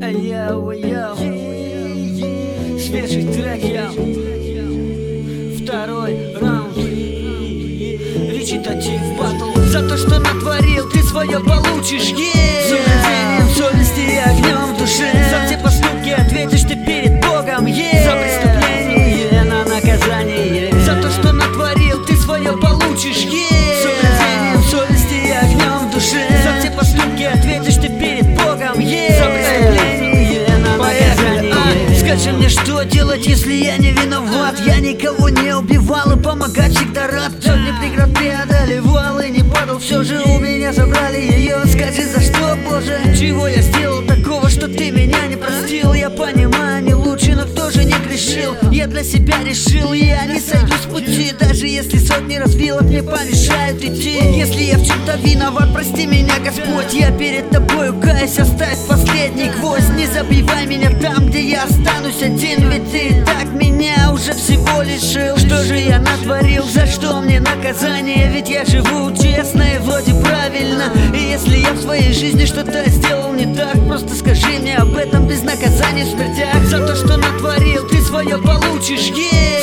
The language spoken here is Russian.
Свежий трек, второй раунд. Речитатив батл. За то, что натворил, ты свое получишь, с угрызением совести и огнем в душе. За все поступки ответишь ты перед Богом, за преступление на наказание. За то, что натворил, ты свое получишь, с угрызением совести и огнем в душе. За все поступки ответишь ты перед Богом, за преступление на наказание. Скажи мне, что делать, если я не виноват? Я никого не убивал и помогать всегда рад. Сотни преград преодолевал и не падал. Все же у меня забрали ее. Скажи, за что, Боже? Чего я сделал такого, что ты меня не простил? Я понимаю, не лучше, но кто же не грешил? Я для себя решил, я не сойду с пути. Даже если сотни развилок мне помешают идти. Если я в чем-то виноват, прости меня, Господь. Я перед тобою каюсь, оставь последний гвоздь. Не забивай меня там, где я останусь один. Ведь ты и так меня уже всего лишил. Что же я натворил, за что мне наказание? Ведь я живу честно и вроде правильно. И если я в своей жизни что-то сделал не так, просто скажи мне об этом без наказания в смертях. За то, что натворил, ты свое получишь,